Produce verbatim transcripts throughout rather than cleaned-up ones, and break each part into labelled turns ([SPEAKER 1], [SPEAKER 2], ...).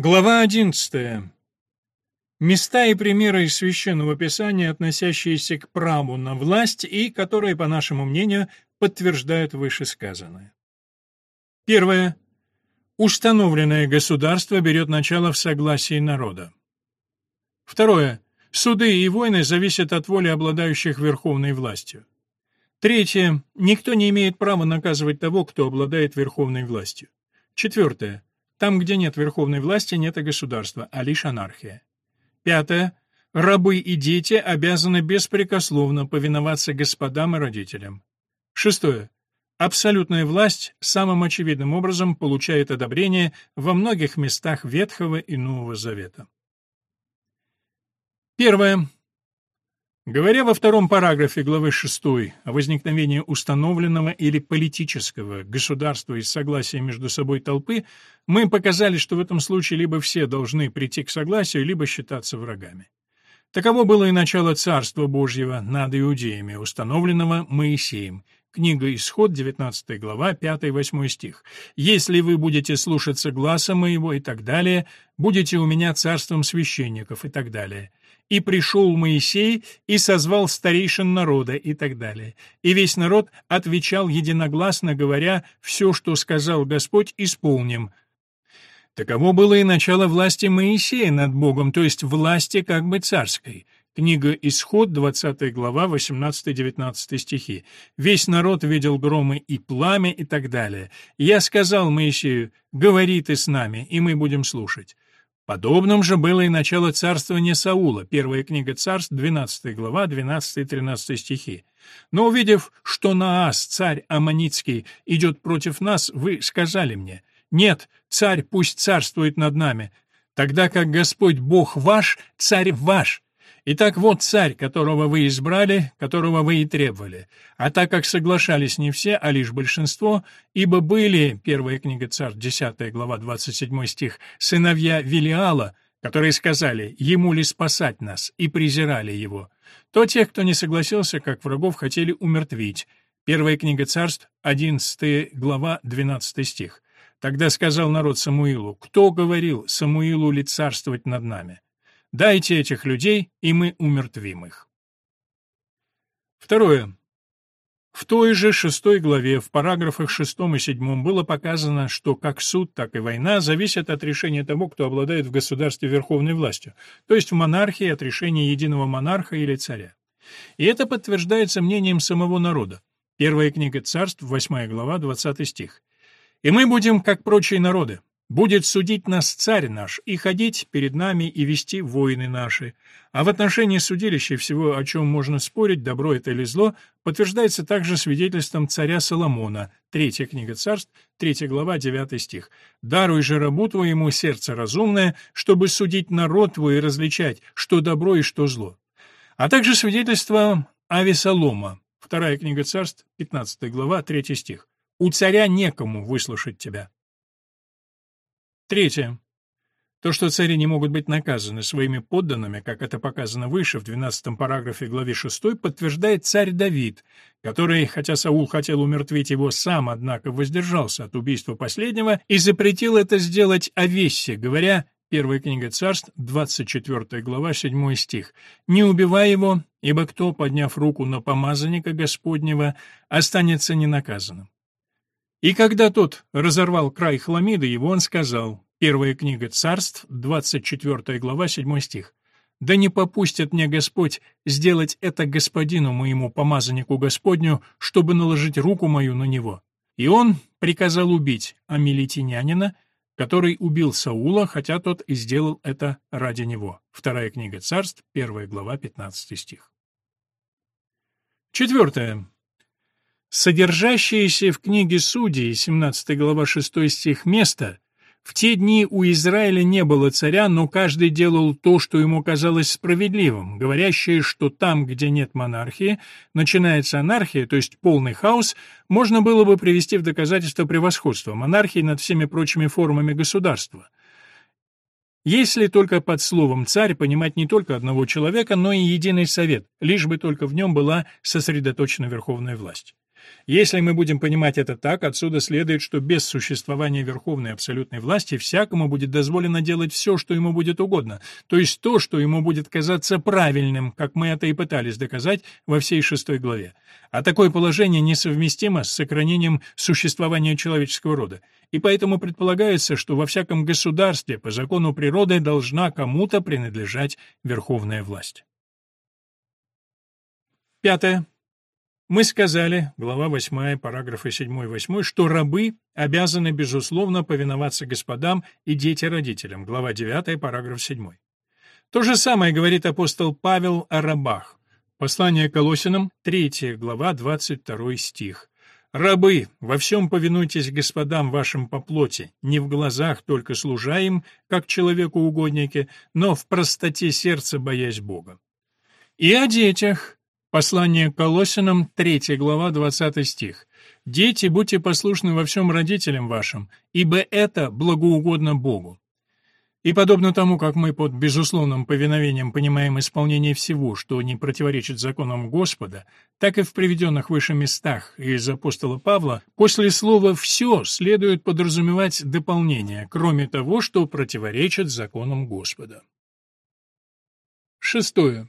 [SPEAKER 1] Глава одиннадцатая. Места и примеры из Священного Писания, относящиеся к праву на власть и которые, по нашему мнению, подтверждают вышесказанное. Первое. Установленное государство берет начало в согласии народа. Второе. Суды и войны зависят от воли обладающих верховной властью. Третье. Никто не имеет права наказывать того, кто обладает верховной властью. Четвертое. Там, где нет верховной власти, нет и государства, а лишь анархия. Пятое. Рабы и дети обязаны беспрекословно повиноваться господам и родителям. Шестое. Абсолютная власть самым очевидным образом получает одобрение во многих местах Ветхого и Нового Завета. Первое. Говоря во втором параграфе главы шестой о возникновении установленного или политического государства из согласия между собой толпы, мы показали, что в этом случае либо все должны прийти к согласию, либо считаться врагами. Таково было и начало Царства Божьего над иудеями, установленного Моисеем. Книга Исход, девятнадцатая глава, пятый-восьмой стих. «Если вы будете слушаться гласа моего» и так далее, «будете у меня царством священников» и так далее. «И пришел Моисей и созвал старейшин народа» и так далее. «И весь народ отвечал единогласно, говоря, все, что сказал Господь, исполним». Таково было и начало власти Моисея над Богом, то есть власти как бы царской. Книга Исход, двадцатая глава, восемнадцатый-девятнадцатый стихи. «Весь народ видел громы и пламя» и так далее. «Я сказал Моисею, говори ты с нами, и мы будем слушать». Подобным же было и начало царствования Саула, первая книга Царств, двенадцатая глава, двенадцатый-тринадцатый стихи. «Но увидев, что Наас, царь Аммонитский, идет против нас, вы сказали мне, нет, царь пусть царствует над нами, тогда как Господь Бог ваш, царь ваш». Итак, вот царь, которого вы избрали, которого вы и требовали. А так как соглашались не все, а лишь большинство, ибо были, первая книга Царств, десятая глава, двадцать седьмой стих, сыновья Велиала, которые сказали, ему ли спасать нас, и презирали его, то тех, кто не согласился, как врагов, хотели умертвить. Первая книга Царств, одиннадцатая глава, двенадцатый стих. Тогда сказал народ Самуилу, кто говорил Самуилу ли царствовать над нами? Дайте этих людей, и мы умертвим их. Второе. В той же шестой главе, в параграфах шестом и седьмом было показано, что как суд, так и война зависят от решения того, кто обладает в государстве верховной властью, то есть в монархии от решения единого монарха или царя. И это подтверждается мнением самого народа. Первая книга Царств, восьмая глава, двадцатый стих. «И мы будем, как прочие народы. Будет судить нас царь наш, и ходить перед нами, и вести войны наши. А в отношении судилища всего, о чем можно спорить, добро это или зло, подтверждается также свидетельством царя Соломона, третья книга Царств, третья глава, девятый стих. «Даруй же рабу твоему сердце разумное, чтобы судить народ твой и различать, что добро и что зло». А также свидетельство Авесолома, вторая книга Царств, пятнадцатая глава, третий стих. «У царя некому выслушать тебя». Третье. То, что цари не могут быть наказаны своими подданными, как это показано выше, в двенадцатом параграфе главы шестой, подтверждает царь Давид, который, хотя Саул хотел умертвить его сам, однако воздержался от убийства последнего и запретил это сделать Авессе, говоря, первая книга Царств, двадцать четвёртая глава, седьмой стих, «Не убивай его, ибо кто, подняв руку на помазанника Господнего, останется ненаказанным». И когда тот разорвал край хламиды его, он сказал, первая книга Царств, двадцать четвёртая глава, седьмой стих, «Да не попустит мне Господь сделать это господину моему помазаннику Господню, чтобы наложить руку мою на него». И он приказал убить амилитянина, который убил Саула, хотя тот и сделал это ради него. Вторая книга Царств, первая глава, пятнадцатый стих. Четвертое. Содержащееся в книге Судей, семнадцатая глава, шестой стих, место «В те дни у Израиля не было царя, но каждый делал то, что ему казалось справедливым», говорящее, что там, где нет монархии, начинается анархия, то есть полный хаос, можно было бы привести в доказательство превосходства монархии над всеми прочими формами государства. Если только под словом «царь» понимать не только одного человека, но и единый совет, лишь бы только в нем была сосредоточена верховная власть. Если мы будем понимать это так, отсюда следует, что без существования верховной абсолютной власти всякому будет дозволено делать все, что ему будет угодно, то есть то, что ему будет казаться правильным, как мы это и пытались доказать во всей шестой главе. А такое положение несовместимо с сохранением существования человеческого рода, и поэтому предполагается, что во всяком государстве по закону природы должна кому-то принадлежать верховная власть. Пятое. Мы сказали, глава восьмая, параграфы седьмой и восьмой, что рабы обязаны, безусловно, повиноваться господам и дети родителям, глава девятая, параграф седьмой. То же самое говорит апостол Павел о рабах. Послание к Колоссянам, третья глава, двадцать второй стих. «Рабы, во всем повинуйтесь господам вашим по плоти, не в глазах только служа им, как человеку угодники, но в простоте сердца боясь Бога». И о детях. Послание к Колоссянам, третья глава, двадцатый стих. «Дети, будьте послушны во всем родителям вашим, ибо это благоугодно Богу». И подобно тому, как мы под безусловным повиновением понимаем исполнение всего, что не противоречит законам Господа, так и в приведенных выше местах из апостола Павла после слова «все» следует подразумевать дополнение, кроме того, что противоречит законам Господа. Шестое.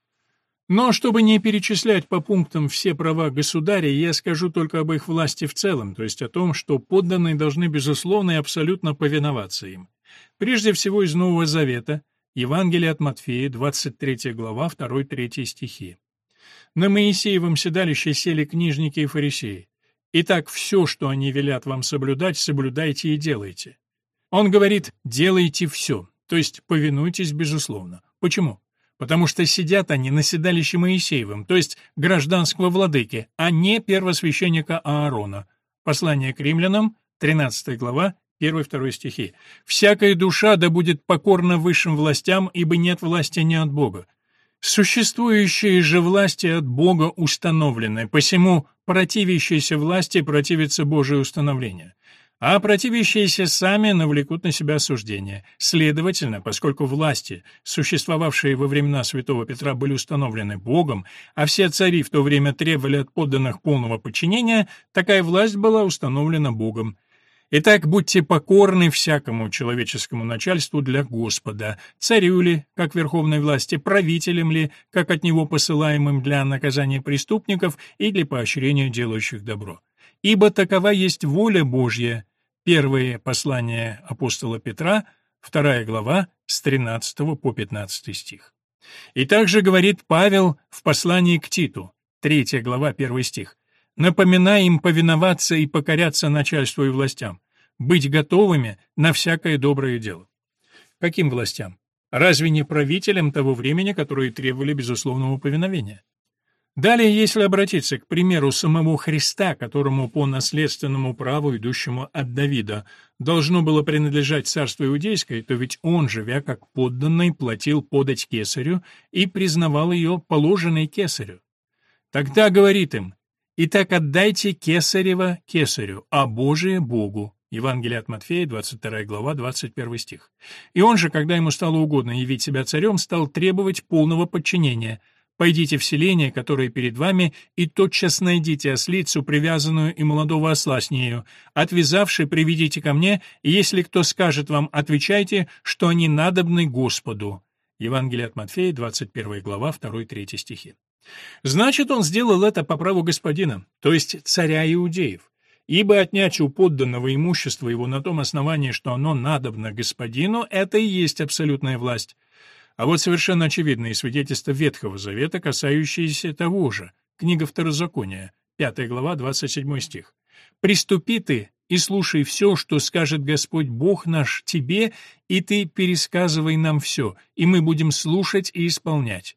[SPEAKER 1] Но чтобы не перечислять по пунктам все права государя, я скажу только об их власти в целом, то есть о том, что подданные должны безусловно и абсолютно повиноваться им. Прежде всего из Нового Завета, Евангелие от Матфея, двадцать третья глава, два-три стихи. «На Моисеевом седалище сели книжники и фарисеи. Итак, все, что они велят вам соблюдать, соблюдайте и делайте». Он говорит «делайте все», то есть повинуйтесь безусловно. Почему? Потому что сидят они на седалище Моисеевым, то есть гражданского владыки, а не первосвященника Аарона. Послание к римлянам, тринадцатая глава, первый-второй стихи. «Всякая душа да будет покорна высшим властям, ибо нет власти не от Бога. Существующие же власти от Бога установлены, посему противящиеся власти противятся Божие установление. А противящиеся сами навлекут на себя осуждение. Следовательно, поскольку власти, существовавшие во времена святого Петра, были установлены Богом, а все цари в то время требовали от подданных полного подчинения, такая власть была установлена Богом. Итак, будьте покорны всякому человеческому начальству для Господа, царю ли, как верховной власти, правителям ли, как от него посылаемым для наказания преступников и для поощрения делающих добро. Ибо такова есть воля Божья». Первое послание апостола Петра, вторая глава, с тринадцатого по пятнадцатый стих. И также говорит Павел в послании к Титу, третья глава, первый стих. «Напоминай им повиноваться и покоряться начальству и властям, быть готовыми на всякое доброе дело». Каким властям? Разве не правителям того времени, которые требовали безусловного повиновения? Далее, если обратиться к примеру самого Христа, которому по наследственному праву, идущему от Давида, должно было принадлежать царство иудейское, то ведь он, живя как подданный, платил подать кесарю и признавал ее положенной кесарю. Тогда говорит им: «Итак отдайте кесарево кесарю, а Божие Богу». Евангелие от Матфея, двадцать вторая глава, двадцать первый стих. И он же, когда ему стало угодно явить себя царем, стал требовать полного подчинения. «Пойдите в селение, которое перед вами, и тотчас найдите ослицу, привязанную, и молодого осла с нею. Отвязавши, приведите ко мне, и если кто скажет вам, отвечайте, что они надобны Господу». Евангелие от Матфея, двадцать первая глава, два-три стихи. Значит, он сделал это по праву господина, то есть царя иудеев. Ибо отнять у подданного имущество его на том основании, что оно надобно господину, это и есть абсолютная власть. А вот совершенно очевидные свидетельства Ветхого Завета, касающиеся того же. Книга Второзакония, пятая глава, двадцать седьмой стих. «Приступи ты и слушай все, что скажет Господь Бог наш тебе, и ты пересказывай нам все, и мы будем слушать и исполнять».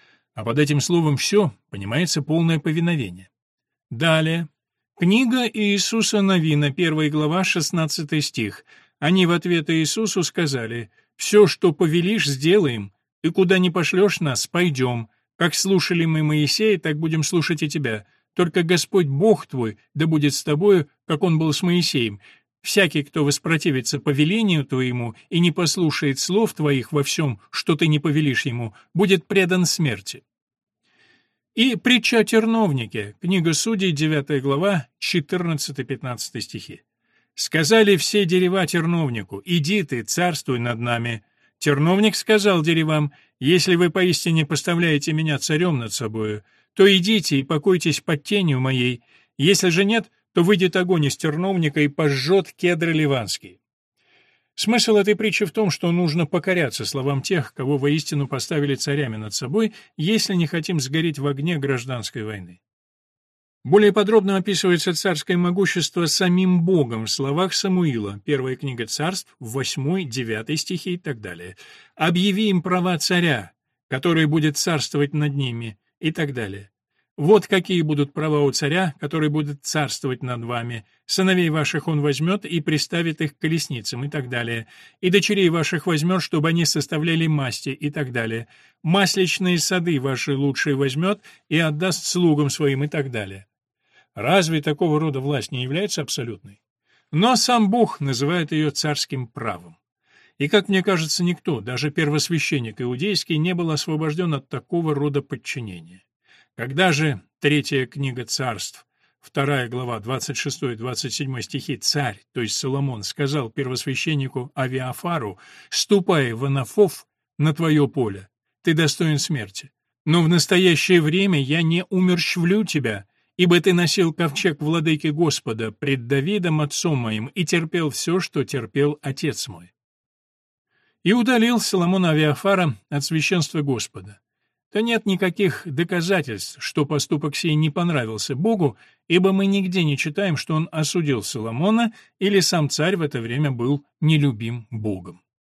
[SPEAKER 1] А под этим словом «все» понимается полное повиновение. Далее. Книга Иисуса Навина, первая глава, шестнадцатый стих. Они в ответ Иисусу сказали: «Все, что повелишь, сделаем, и куда не пошлешь нас, пойдем. Как слушали мы Моисея, так будем слушать и тебя. Только Господь Бог твой да будет с тобою, как он был с Моисеем. Всякий, кто воспротивится повелению твоему и не послушает слов твоих во всем, что ты не повелишь ему, будет предан смерти». И притча о терновнике, книга Судей, девятая глава, четырнадцатый-пятнадцатый стихи. «Сказали все дерева терновнику, иди ты, царствуй над нами. Терновник сказал деревам, если вы поистине поставляете меня царем над собою, то идите и покойтесь под тенью моей, если же нет, то выйдет огонь из терновника и пожжет кедры ливанские». Смысл этой притчи в том, что нужно покоряться словам тех, кого воистину поставили царями над собой, если не хотим сгореть в огне гражданской войны. Более подробно описывается царское могущество самим Богом в словах Самуила, первая книга Царств, восьмой, девятый стихи и так далее. «Объяви им права царя, который будет царствовать над ними» и так далее. «Вот какие будут права у царя, который будет царствовать над вами. Сыновей ваших он возьмет и приставит их к колесницам» и так далее. «И дочерей ваших возьмет, чтобы они составляли масти» и так далее. «Масличные сады ваши лучшие возьмет и отдаст слугам своим» и так далее. Разве такого рода власть не является абсолютной? Но сам Бог называет ее царским правом. И, как мне кажется, никто, даже первосвященник иудейский, не был освобожден от такого рода подчинения. Когда же третья книга Царств, вторая глава, двадцать шестой двадцать седьмой стихи, царь, то есть Соломон, сказал первосвященнику Авиафару: «Ступай в Анафов на твое поле, ты достоин смерти. Но в настоящее время я не умерщвлю тебя, ибо ты носил ковчег владыки Господа пред Давидом отцом моим и терпел все, что терпел отец мой». И удалил Соломон Авиафара от священства Господа. То нет никаких доказательств, что поступок сей не понравился Богу, ибо мы нигде не читаем, что он осудил Соломона или сам царь в это время был нелюбим Богом.